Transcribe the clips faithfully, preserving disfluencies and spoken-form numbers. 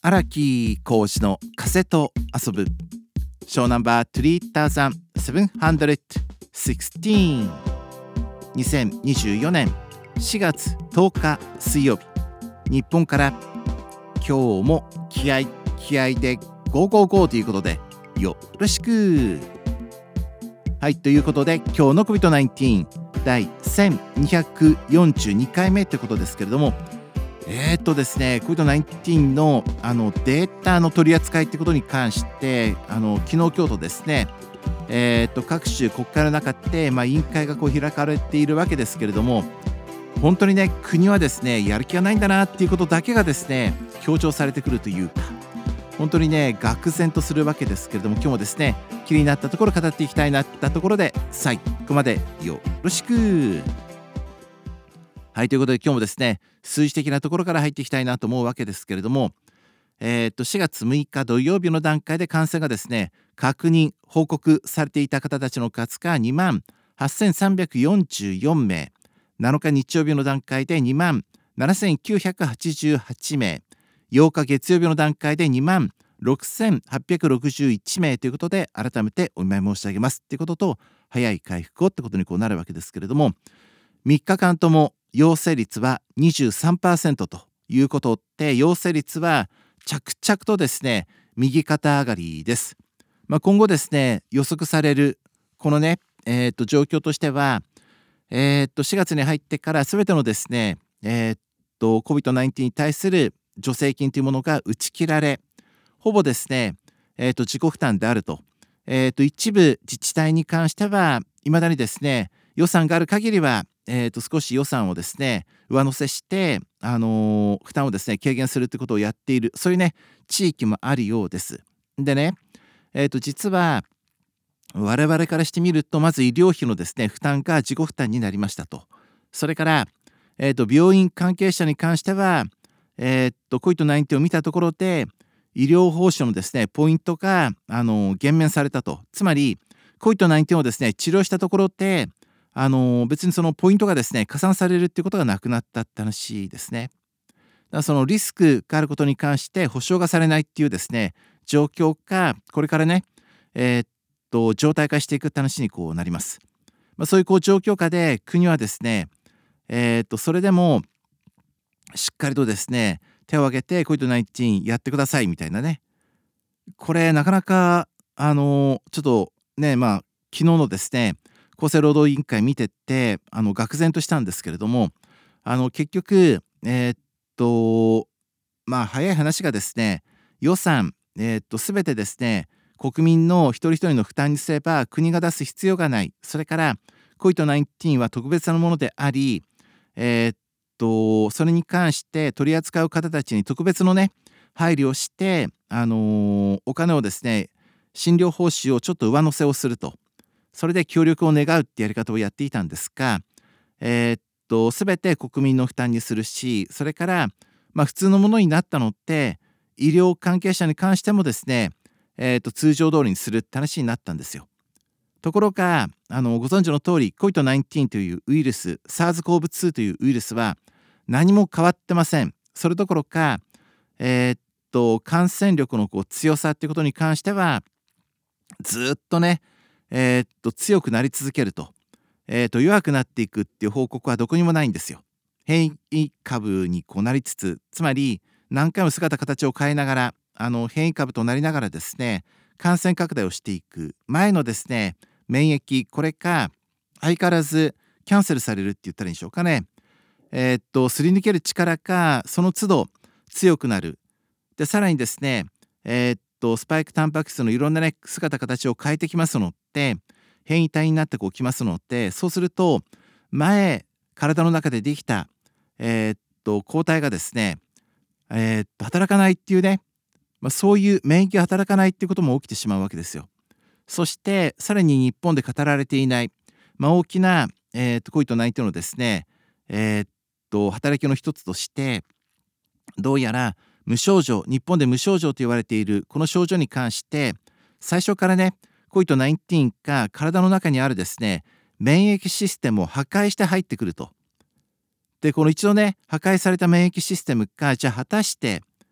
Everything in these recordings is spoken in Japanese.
荒木浩二の風と遊ぶショーナンバーにせんななひゃくじゅうろく にせんにじゅうよねんしがつとおか水曜日、日本から今日も気合い気合いでゴーゴーゴーということでよろしく。はい、ということで今日の コビッドナインティーン 第せんにひゃくよんじゅうにかいめということですけれども、えーっとですね コビッドナインティーン の, あのデータの取り扱いということに関してあの昨日今日とですね、えーっと各種国会の中で、まあ、委員会がこう開かれているわけですけれども、本当にね国はですねやる気がないんだなっていうことだけがですね強調されてくるというか、本当にね愕然とするわけですけれども、今日もですね気になったところ語っていきたいなったところで最後までよろしく。はい、ということで今日もですね数字的なところから入っていきたいなと思うわけですけれども、えー、っとしがつむいか土曜日の段階で感染がですね確認報告されていた方たちの数がにまんはっせんさんびゃくよんじゅうよんめい、なのか日曜日の段階でにまんななせんきゅうひゃくはちじゅうはちめい、ようか月曜日の段階でにまんろくせんはっぴゃくろくじゅういちめいということで、改めてお見舞い申し上げますということと、早い回復をってことにこうなるわけですけれども、みっかかんとも陽性率は にじゅうさんパーセント ということで、陽性率は着々とですね右肩上がりです。まあ、今後ですね予測されるこのね、えー、と状況としては、えー、としがつに入ってから全てのですね、えー、と コビッドナインティーン に対する助成金というものが打ち切られ、ほぼですね、えー、と自己負担であると、えー、と一部自治体に関してはいまだにですね予算がある限りは、えー、と少し予算をですね上乗せして、あのー負担をですね軽減するということをやっている、そういうね地域もあるようです。でね、えー、と実は我々からしてみると、まず医療費のですね負担が自己負担になりましたと。それから、えー、と病院関係者に関しては、えー、と コビッドナインティーン を見たところで医療報酬のですねポイントが、あのー減免されたと。つまり コビッドナインティーン をですね治療したところで、あのー別にそのポイントがですね加算されるっていうことがなくなったって話ですね。だからそのリスクがあることに関して保証がされないっていうですね状況がこれからね、えーっと状態化していくって話にこうなります。まあ、そういうこう状況下で国はですね、えーっとそれでもしっかりとですね手を挙げて コビッドナインティーン やってくださいみたいなね、これなかなかあのちょっとね、まあ昨日のですね厚生労働委員会見てってあの愕然としたんですけれども、あの結局えーっとまあ早い話がですね予算、えーっと全てですね国民の一人一人の負担にすれば国が出す必要がない。それから コビッドナインティーン は特別なものであり、えーっとそれに関して取り扱う方たちに特別のね配慮をして、あのーお金をですね診療報酬をちょっと上乗せをすると、それで協力を願うってやり方をやっていたんですが、えーっと全て国民の負担にするし、それから、まあ、普通のものになったのって医療関係者に関してもですね、えーっと通常通りにするって話になったんですよ。ところがあのご存知の通り コビッドナインティーン というウイルス サーズコーブツー というウイルスは何も変わってません。それどころか、えーっと感染力のこう強さっていうことに関してはずっとね、えーっと強くなり続けると、えーっと弱くなっていくっていう報告はどこにもないんですよ。変異株にこうなりつつ、つまり何回も姿形を変えながら、あの変異株となりながらですね感染拡大をしていく前のですね免疫、これか相変わらずキャンセルされるって言ったらいいんでしょうかね。えーっとすり抜ける力かその都度強くなる。でさらにですね、えーっとスパイクタンパク質のいろんなね姿形を変えてきますので、変異体になってこうきますので、そうすると前体の中でできたえーっと抗体がですね、えーっと働かないっていうね、まあ、そういう免疫が働かないっていうことも起きてしまうわけですよ。そしてさらに日本で語られていない、まあ、大きな、えー、と コビッドナインティーン のですね、えー、と働きの一つとして、どうやら無症状、日本で無症状と言われているこの症状に関して最初からね コビッドナインティーン が体の中にあるですね免疫システムを破壊して入ってくると。でこの一度ね破壊された免疫システムがじゃあ果たして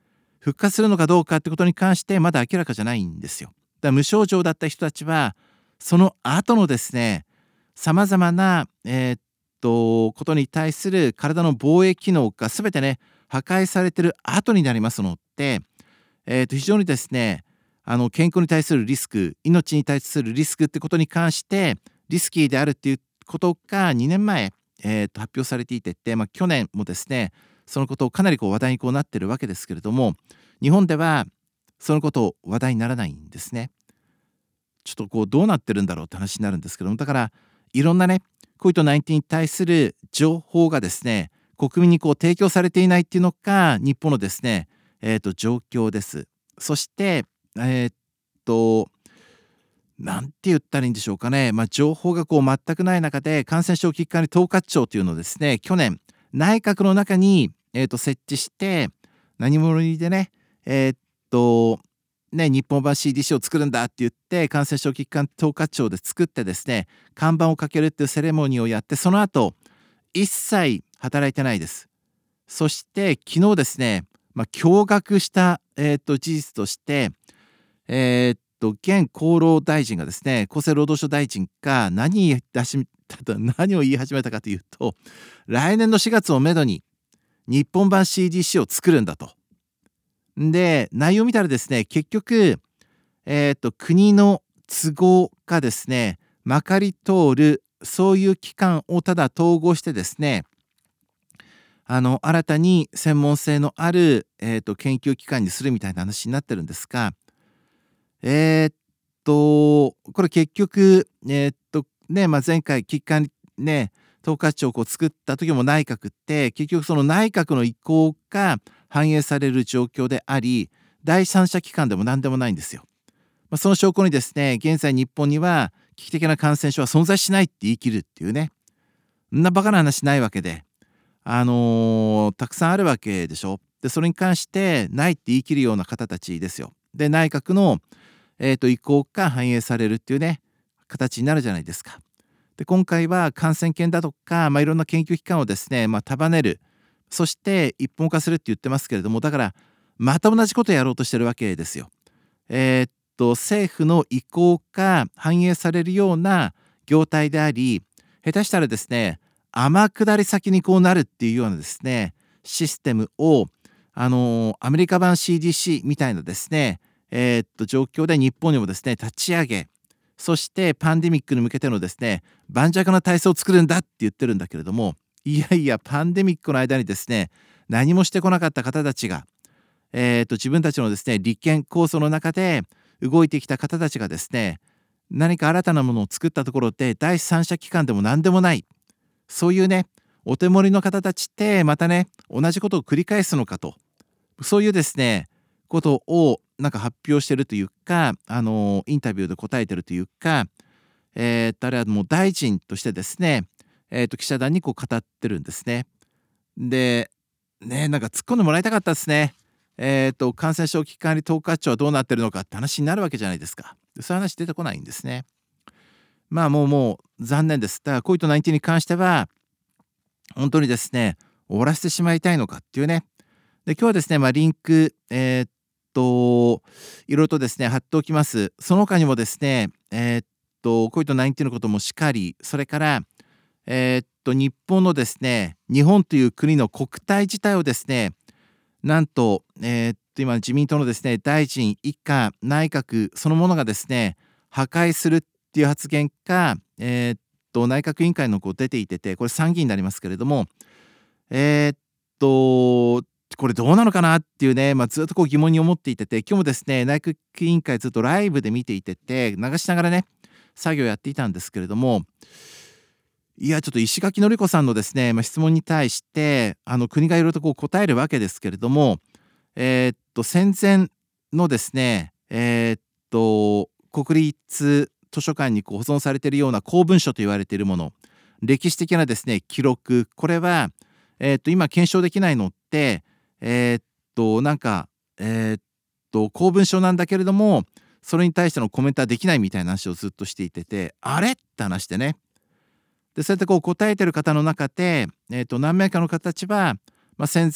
復活するのかどうかってことに関してまだ明らかじゃないんですよ。だから無症状だった人たちはその後のですね、さまざまな、えーっとことに対する体の防衛機能が全てね破壊されてる後になりますので、えーっと非常にですね、あの健康に対するリスク、命に対するリスクってことに関してリスキーであるっていうことがにねんまえ、えーっと発表されていてて、まあ、去年もですねそのことをかなりこう話題にこうなってるわけですけれども、日本ではそのことを話題にならないんですね。ちょっとこうどうなってるんだろうって話になるんですけども、だからいろんなね コビッドナインティーン に対する情報がですね国民にこう提供されていないっていうのが日本のですね、えー、と状況です。そしてえーっとなんて言ったらいいんでしょうかね、まあ、情報がこう全くない中で感染症危機管理統括庁というのをですね去年内閣の中に、えー、と設置して何者にでねえーっとね日本版 シーディーシー を作るんだって言って感染症危機管理統括庁で作ってですね看板をかけるっていうセレモニーをやって、その後一切働いてないです。そして昨日ですね、まあ、驚愕した、えー、と事実としてえーっと現厚労大臣がですね、厚生労働省大臣が何言い出し何を言い始めたかというと、来年のしがつをめどに日本版 シーディーシー を作るんだと。で内容を見たらですね、結局、えーっと国の都合がですねまかり通るそういう機関をただ統合してですね、あの新たに専門性のある、えーっと研究機関にするみたいな話になってるんですが、えーっと、これ結局、えーっとね、まあ、前回危機管理ね、統括庁をこう作った時も内閣って、結局その内閣の意向が反映される状況であり、第三者機関でも何でもないんですよ。まあ、その証拠にですね、現在日本には危機的な感染症は存在しないって言い切るっていうね、そんなバカな話ないわけで、あのーたくさんあるわけでしょ。で、それに関してないって言い切るような方たちですよ。で、内閣のえー、と意向が反映されるっていうね形になるじゃないですか。で今回は感染研だとか、まあ、いろんな研究機関をですね、まあ、束ねる、そして一本化するって言ってますけれども、だからまた同じことをやろうとしてるわけですよ。えーっと政府の意向が反映されるような業態であり、下手したらですね天下り先にこうなるっていうようなですねシステムを、あのーアメリカ版 シーディーシー みたいなですねえーっと状況で日本にもですね立ち上げ、そしてパンデミックに向けてのですね盤石な体制を作るんだって言ってるんだけれども、いやいやパンデミックの間にですね何もしてこなかった方たちが、えーっと自分たちのですね立憲構想の中で動いてきた方たちがですね何か新たなものを作ったところで第三者機関でも何でもない、そういうねお手盛りの方たちってまたね同じことを繰り返すのかと、そういうですねことをなんか発表してるというか、あのインタビューで答えてるというか、えー、っとあれはもう大臣としてですね、えー、っと記者団にこう語ってるんですね。でね、なんか突っ込んでもらいたかったですね。えー、っと感染症危機管理統括庁はどうなってるのかって話になるわけじゃないですか。そういう話出てこないんですね。まあもうもう残念です。だから コビッドナインティーン に関しては本当にですね終わらせてしまいたいのかっていうね。で今日はですね、まあ、リンク、えーっといろいろとですね貼っておきます。その他にもですね、えーっと コビッドナインティーン のこともしかり、それからえーっと日本のですね日本という国の国体自体をですね、なんとえーっと今自民党のですね大臣一家内閣そのものがですね破壊するっていう発言が、えーっと内閣委員会のこう出ていてて、これ参議院になりますけれども、えーっとこれどうなのかなっていうね、まあ、ずっとこう疑問に思っていてて、今日もですね内閣委員会ずっとライブで見ていてて流しながらね作業やっていたんですけれども、いやちょっと石垣のり子さんのですね、まあ、質問に対してあの国がいろいろとこう答えるわけですけれども、えーっと戦前のですねえーっと国立図書館にこう保存されているような公文書と言われているもの、歴史的なですね記録、これは、えーっと今検証できないのってえーっとなんかえーっと公文書なんだけれどもそれに対してのコメントはできないみたいな話をずっとしていてて、あれって話でね。でそうやってこう答えてる方の中で、えーっと何名かの方たちは、まあ、戦前、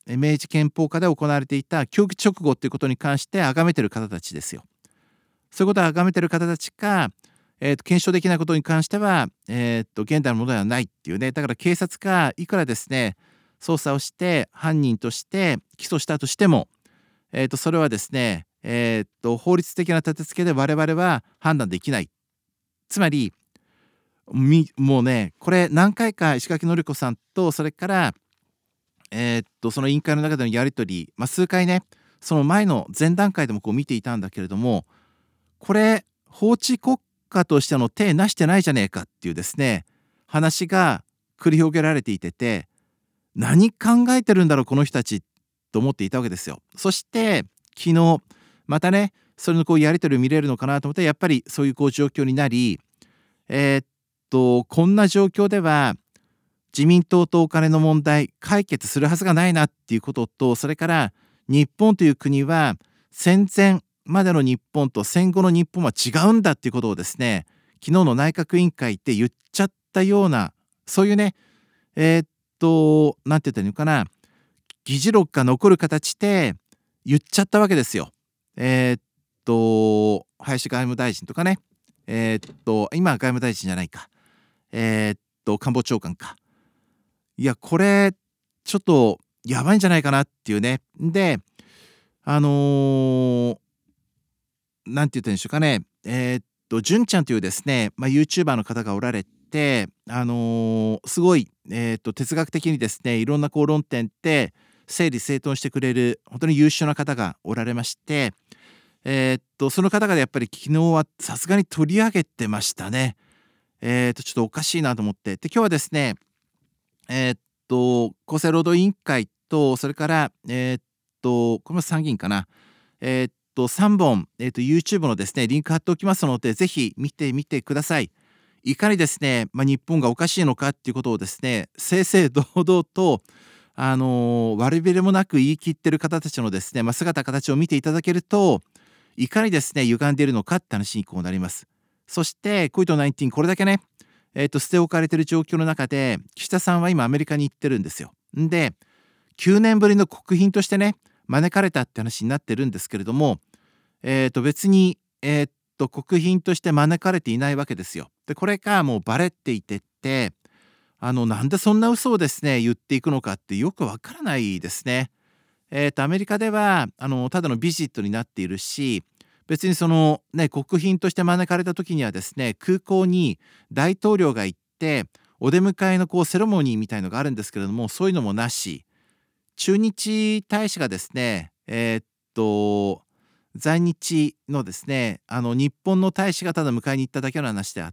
明治憲法下で行われていた教育直後ということに関して崇めている方たちですよ。そういうことを崇めている方たちが、えー、と検証できないことに関しては、えー、と現代のものではないっていうね。だから警察がいくらですね捜査をして犯人として起訴したとしても、えー、とそれはですね、えー、と法律的な立て付けで我々は判断できない。つまりみもうねこれ何回か石垣のり子さんとそれからえーっとその委員会の中でのやり取り、まあ、数回ねその前の前段階でもこう見ていたんだけれども、これ法治国家としての手なしてないじゃねえかっていうですね話が繰り広げられていてて、何考えてるんだろうこの人たちと思っていたわけですよ。そして昨日またねそれのこうやり取りを見れるのかなと思って、やっぱりそういうこう状況になり、えーっとこんな状況では自民党とお金の問題解決するはずがないなっていうことと、それから日本という国は戦前までの日本と戦後の日本は違うんだっていうことをですね昨日の内閣委員会って言っちゃったような、そういうねえーっとなんて言ったらいいのかな、議事録が残る形で言っちゃったわけですよ。えーっと林外務大臣とかね、えーっと今は外務大臣じゃないか、えーっと官房長官か。いやこれちょっとやばいんじゃないかなっていうね。であのー、なんて言ったんでしょうかね、えーっと純ちゃんというですね、まあ、YouTuber の方がおられて、あのーすごい、えーっと哲学的にですねいろんなこう論点って整理整頓してくれる本当に優秀な方がおられまして、えーっとその方がやっぱり昨日はさすがに取り上げてましたね。えーっとちょっとおかしいなと思って、で今日はですねえーっと厚生労働委員会とそれからえーっとこれも参議院かな、えーっとさんぼん、えーっと YouTube のですねリンク貼っておきますのでぜひ見てみてください。いかにですね、まあ、日本がおかしいのかっていうことをですね正々堂々とあのー悪びれもなく言い切ってる方たちのですね、まあ、姿形を見ていただけるといかにですね歪んでいるのかって話にこうなります。そしてコビドじゅうきゅう これだけねえー、と捨て置かれている状況の中で岸田さんは今アメリカに行ってるんですよ。んできゅうねんぶりの国賓としてね招かれたって話になってるんですけれども、えー、と別に、えー、と国賓として招かれていないわけですよ。でこれがもうバレていてってあのなんでそんな嘘をですね言っていくのかってよくわからないですね。えー、とアメリカではあのただのビジットになっているし、別にそのね国賓として招かれた時にはですね空港に大統領が行ってお出迎えのこうセレモニーみたいのがあるんですけれども、そういうのもなし、駐日大使がですねえーっと在日のですねあの日本の大使がただ迎えに行っただけの話であって、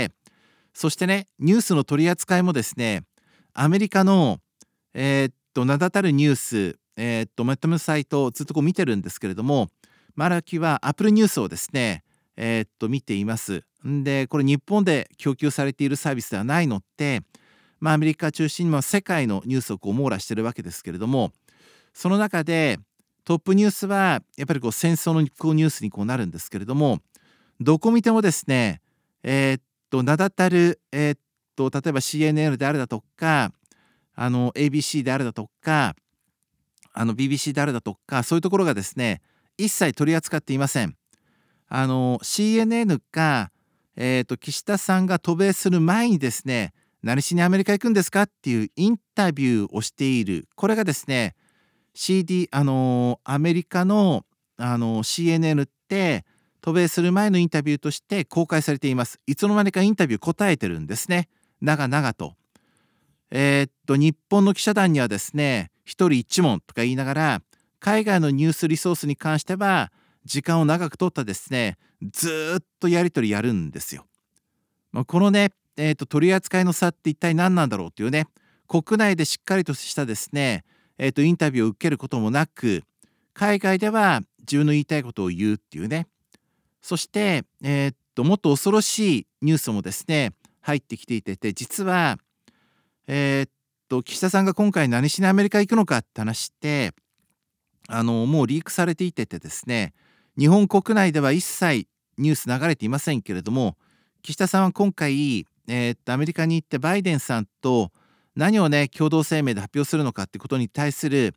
そしてねニュースの取り扱いもですねアメリカのえーっと名だたるニュースえーっとまとめのサイトをずっとこう見てるんですけれども、マラキは Apple ニュースをですねえーっと見ています。んでこれ日本で供給されているサービスではないので、まあ、アメリカ中心にまあ世界のニュースをこう網羅してるわけですけれども、その中でトップニュースはやっぱりこう戦争のこうニュースにこうなるんですけれども、どこ見てもですねえーっと名だたるえーっと例えば シーエヌエヌ であるだとかあの エービーシー であるだとかあの ビービーシー であるだとか、そういうところがですね一切取り扱っていません。あの シーエヌエヌ が、えー、と岸田さんが渡米する前にですね何しにアメリカ行くんですかっていうインタビューをしている、これがですね シーディー あのアメリカの、あの シーエヌエヌ って渡米する前のインタビューとして公開されています。いつの間にかインタビュー答えてるんですね、長々と。えーっと日本の記者団にはですね一人一問とか言いながら海外のニュースリソースに関しては時間を長く取ったですねずーっとやり取りやるんですよ。まあ、このね、えーっと取り扱いの差って一体何なんだろうっていうね、国内でしっかりとしたですね、えーっとインタビューを受けることもなく海外では自分の言いたいことを言うっていうね。そして、えーっともっと恐ろしいニュースもですね入ってきていてて、実はえーっと岸田さんが今回何しにアメリカ行くのかって話ってあのもうリークされていててですね、日本国内では一切ニュース流れていませんけれども、岸田さんは今回、えーっとアメリカに行ってバイデンさんと何をね共同声明で発表するのかってことに対する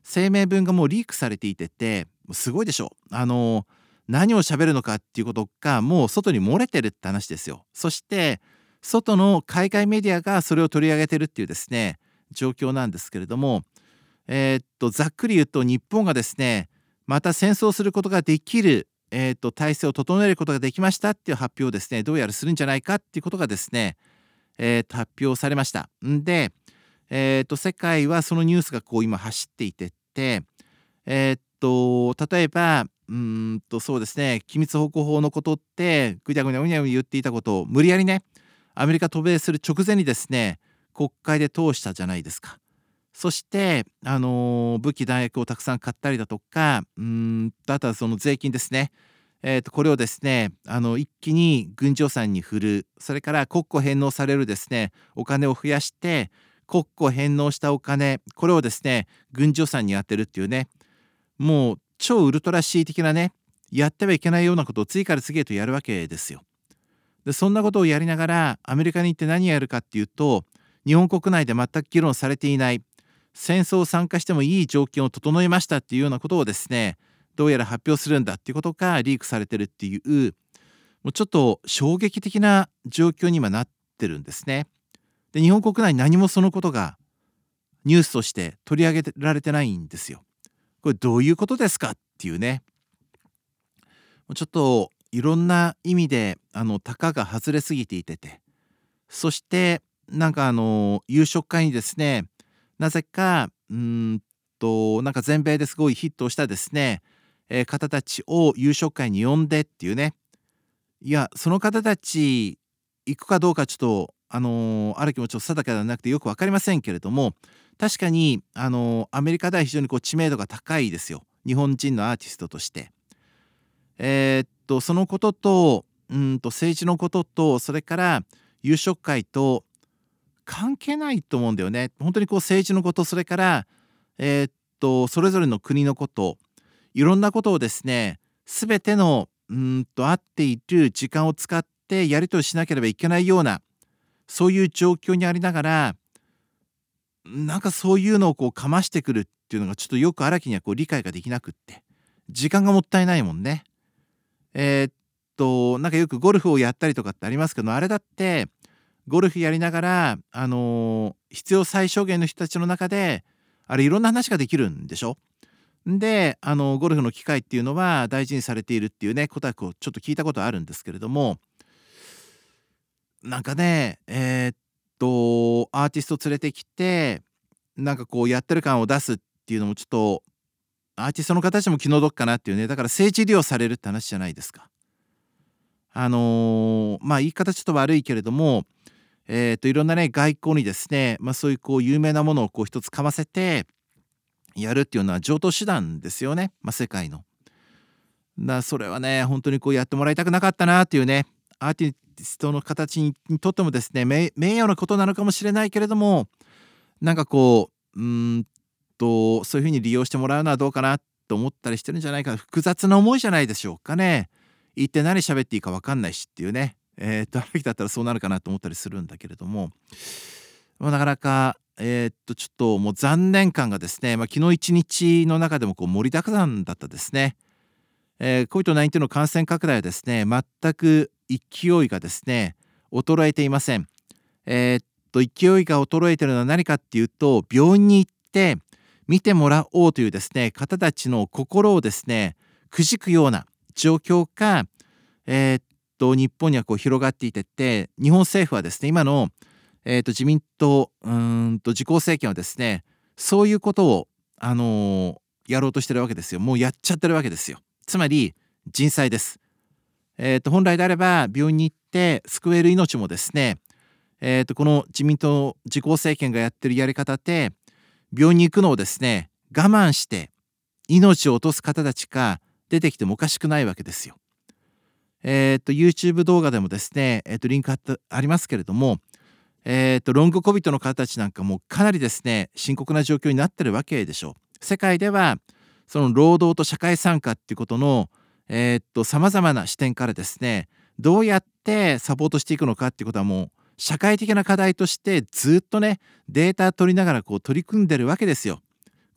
声明文がもうリークされていてて、すごいでしょ。あの何を喋るのかっていうことがもう外に漏れてるって話ですよ。そして外の海外メディアがそれを取り上げてるっていうですね状況なんですけれども、えーっとざっくり言うと、日本がですねまた戦争することができる、えーっと体制を整えることができましたっていう発表をですねどうやらするんじゃないかっていうことがですね、えーっと発表されました。んで、えーっと世界はそのニュースがこう今走っていてって、えーっと例えばうーんとそうですね、機密保護法のことってぐにゃぐにゃぐにゃ言っていたことを無理やりねアメリカ渡米する直前にですね国会で通したじゃないですか。そして、あのー武器弾薬をたくさん買ったりだとか、うーんとあとはその税金ですね、えー、とこれをですねあの一気に軍事予算に振る、それから国庫返納されるですねお金を増やして国庫返納したお金、これをですね軍事予算に充てるっていうね、もう超ウルトラ恣意的なね、やってはいけないようなことを次から次へとやるわけですよ。でそんなことをやりながらアメリカに行って何やるかっていうと、日本国内で全く議論されていない戦争参加してもいい条件を整えましたっていうようなことをですねどうやら発表するんだっていうことがリークされてるっていう、もうちょっと衝撃的な状況に今なってるんですね。で日本国内何もそのことがニュースとして取り上げられてないんですよ。これどういうことですかっていうね、ちょっといろんな意味であの高が外れすぎていてて、そしてなんかあの夕食会にですねなぜかうーんとなんか全米ですごいヒットをしたですね、えー方たちを夕食会に呼んでっていうね、いやその方たち行くかどうかちょっとあのーある気もちょっと定かではなくてよく分かりませんけれども、確かにあのーアメリカでは非常にこう知名度が高いですよ、日本人のアーティストとして。えーっとそのこととうーんと政治のことと、それから夕食会と関係ないと思うんだよね。本当にこう政治のこと、それからえーっとそれぞれの国のこと、いろんなことをですね全てのうーんと合っている時間を使ってやり取りしなければいけないような、そういう状況にありながら、なんかそういうのをこうかましてくるっていうのがちょっとよく荒木にはこう理解ができなくって、時間がもったいないもんね。えーっとなんかよくゴルフをやったりとかってありますけど、あれだってゴルフやりながら、あのー必要最小限の人たちの中であれいろんな話ができるんでしょ。で、あのゴルフの機会っていうのは大事にされているっていうねことはこうちょっと聞いたことあるんですけれども、なんかねえーっとアーティスト連れてきてなんかこうやってる感を出すっていうのもちょっとアーティストの方たちも気の毒かなっていうね、だから政治利用されるって話じゃないですか。あのーまあ言い方ちょっと悪いけれども、えーっといろんなね外交にですね、まあ、そういうこう有名なものをこう一つかませてやるっていうのは常套手段ですよね、まあ、世界の。だそれはね本当にこうやってもらいたくなかったなっていうね、アーティストの形にとってもですね名名誉なことなのかもしれないけれども、なんかこううーんとそういうふうに利用してもらうのはどうかなと思ったりしてるんじゃないかな、複雑な思いじゃないでしょうかね。一体何喋っていいか分かんないしっていうね、えー、っとある日だったらそうなるかなと思ったりするんだけれども、まあ、なかなかえーっとちょっともう残念感がですね、まあ、昨日一日の中でもこう盛りだくさんだったですね。えー、コビッドナインティーン の感染拡大はですね全く勢いがですね衰えていません。えーっと勢いが衰えているのは何かっていうと、病院に行って見てもらおうというですね方たちの心をですねくじくような状況が、えーっと日本にはこう広がっていてて、日本政府はですね今の、えーっと自民党うーんと自公政権はですねそういうことを、あのーやろうとしてるわけですよ。もうやっちゃってるわけですよ。つまり人災です。えー、と本来であれば病院に行って救える命もですね、えー、とこの自民党自公政権がやってるやり方で病院に行くのをですね我慢して命を落とす方たちが出てきてもおかしくないわけですよ。えー、と YouTube 動画でもですね、えー、とリンク あ, ったありますけれども、えー、とロングコビッドの方たちなんかもかなりですね深刻な状況になってるわけでしょう。世界ではその労働と社会参加っていうことのえーっとさまざまな視点からですねどうやってサポートしていくのかっていうことはもう社会的な課題としてずっとねデータ取りながらこう取り組んでるわけですよ。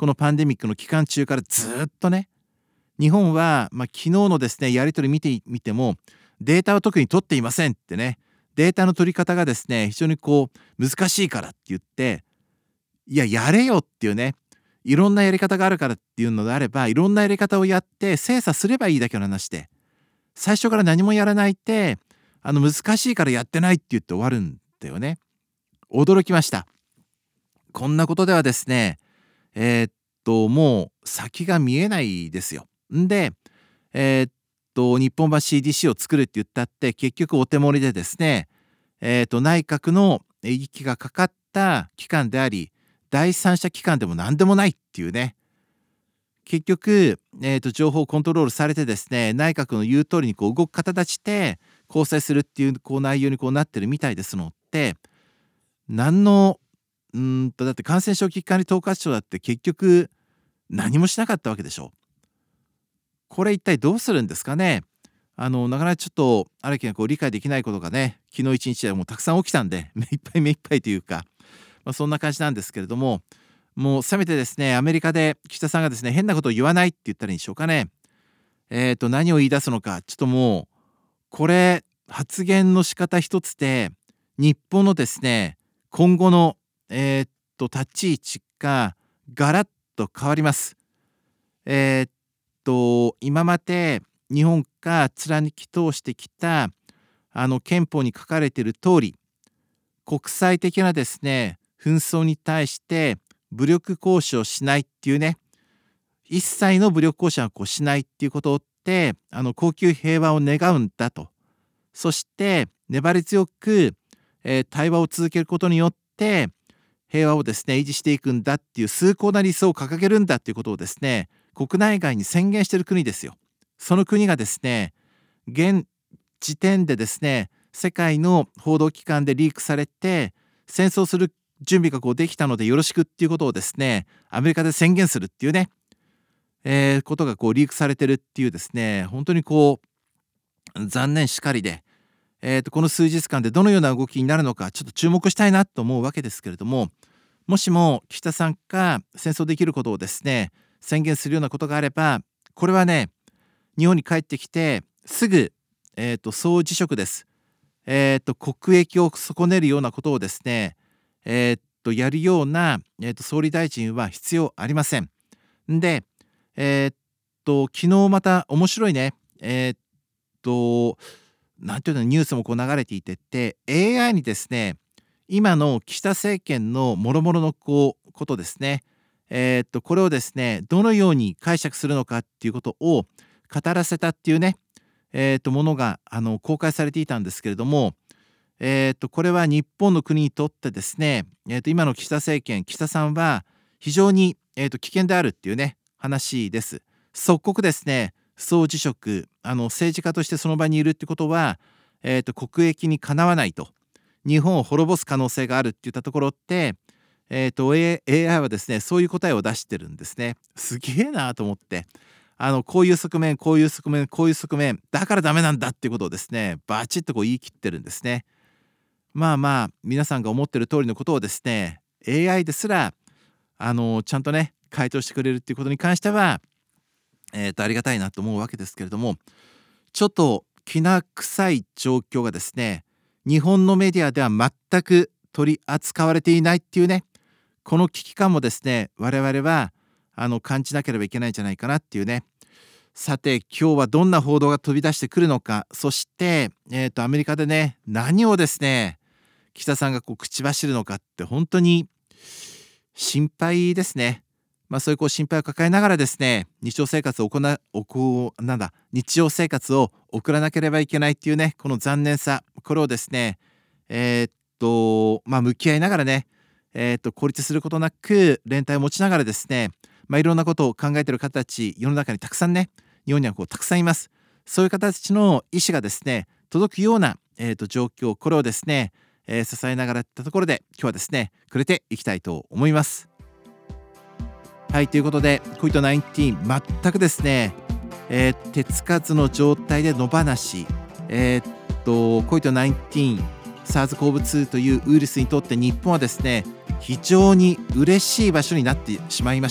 このパンデミックの期間中からずっとね、日本は、まあ、昨日のですねやり取り見てみてもデータは特に取っていませんってね、データの取り方がですね非常にこう難しいからって言って、いややれよっていうね、いろんなやり方があるからっていうのであれば、いろんなやり方をやって精査すればいいだけの話で、最初から何もやらないってあの難しいからやってないって言って終わるんだよね。驚きました。こんなことではですねえーっともう先が見えないですよ。んでえーっと日本版 シーディーシー を作るって言ったって結局お手盛りでですね、えーっと内閣の息がかかった機関であり、第三者機関でも何でもないっていうね、結局、えーと情報コントロールされてですね、内閣の言う通りにこう動く方たちで構成するっていうこう内容にこうなってるみたいですのって、何のうーんとだって感染症危機管理統括庁だって結局何もしなかったわけでしょ。これ一体どうするんですかね。あのなかなかちょっと荒木がこう理解できないことがね、昨日一日でもうたくさん起きたんで目いっぱい目いっぱいというか、まあ、そんな感じなんですけれども、もうせめてですねアメリカで岸田さんがですね変なことを言わないって言ったらいいんでしょうかね。えーと何を言い出すのか、ちょっともうこれ発言の仕方一つで日本のですね今後のえーと立ち位置がガラッと変わります。えーと今まで日本が貫き通してきたあの憲法に書かれている通り、国際的なですね紛争に対して武力行使をしないっていうね、一切の武力行使はこうしないっていうことってあの恒久平和を願うんだと、そして粘り強く、えー対話を続けることによって平和をですね維持していくんだっていう崇高な理想を掲げるんだっていうことをですね国内外に宣言している国ですよ。その国がですね現時点でですね世界の報道機関でリークされて戦争する準備がこうできたのでよろしくっていうことをですねアメリカで宣言するっていうね、えーことがこうリークされてるっていうですね、本当にこう残念しかりで、えーとこの数日間でどのような動きになるのかちょっと注目したいなと思うわけですけれども、もしも岸田さんが戦争できることをですね宣言するようなことがあれば、これはね日本に帰ってきてすぐ、えーと総辞職です。えーと国益を損ねるようなことをですねえーとやるような、えーと総理大臣は必要ありません。でえーっと昨日また面白いねえーっとなんていうのニュースもこう流れていてって、 エーアイ にですね今の岸田政権のもろもろのこうことですね、えーっとこれをですねどのように解釈するのかっていうことを語らせたっていうね、えーっとものがあの公開されていたんですけれども、えーっとこれは日本の国にとってですね、えーっと今の岸田政権、岸田さんは非常に、えーっと危険であるっていうね話です。即刻ですね総辞職、あの政治家としてその場にいるってことは、えーと国益にかなわないと、日本を滅ぼす可能性があるっていったところって、えーと エーアイ はですねそういう答えを出してるんですね。すげえなと思って、あのこういう側面こういう側面こういう側面だからダメなんだっていうことをですねバチッとこう言い切ってるんですね。まあまあ皆さんが思ってる通りのことをですね エーアイ ですらあのちゃんとね回答してくれるっていうことに関しては、えーとありがたいなと思うわけですけれども、ちょっときな臭い状況がですね日本のメディアでは全く取り扱われていないっていうね、この危機感もですね我々はあの感じなければいけないんじゃないかなっていうね。さて今日はどんな報道が飛び出してくるのか、そして、えーとアメリカでね何をですね岸田さんがこう口走るのかって本当に心配ですね。まあそういうこう心配を抱えながらですね日常生活を行う行うなんだ日常生活を送らなければいけないっていうねこの残念さ、これをですねえーっとまあ向き合いながらねえーっと孤立することなく連帯を持ちながらですね、まあいろんなことを考えている方たち世の中にたくさんね日本にはこうたくさんいます。そういう方たちの意思がですね届くような、えーっと状況、これをですねえー、支えながらったところで今日はですねくれていきたいと思います。はい、ということで コビッドナインティーン 全くですね、えー、手つかずの状態で野放し、えー、っと コビッドナインティーン サーズ コーブツー というウイルスにとって日本はですね非常に嬉しい場所になってしまいました。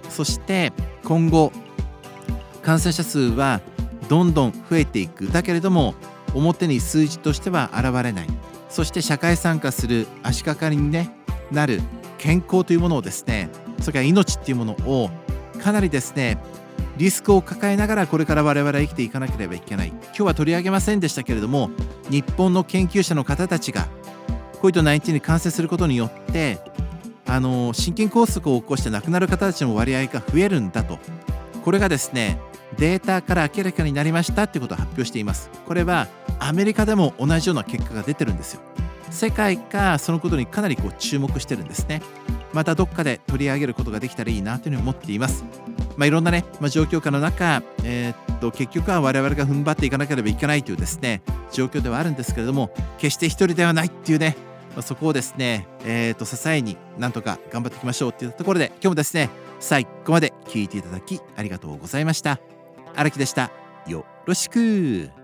そして今後感染者数はどんどん増えていく。だけれども表に数字としては現れない。そして社会参加する足掛かりに、ね、なる健康というものをですね、それから命っていうものをかなりですねリスクを抱えながらこれから我々は生きていかなければいけない。今日は取り上げませんでしたけれども、日本の研究者の方たちが コビッドナインティーン に感染することによってあの心筋梗塞を起こして亡くなる方たちの割合が増えるんだと、これがですねデータから明らかになりましたということを発表しています。これはアメリカでも同じような結果が出てるんですよ。世界がそのことにかなりこう注目してるんですね。またどっかで取り上げることができたらいいなというふうに思っています。まあ、いろんなね、まあ、状況下の中、えー、っと結局は我々が踏ん張っていかなければいけないというですね状況ではあるんですけれども、決して一人ではないっていうね、まあ、そこをですね、えー、っと支えになんとか頑張っていきましょうっていうところで、今日もですね最後まで聞いていただきありがとうございました。荒木でした。よろしく。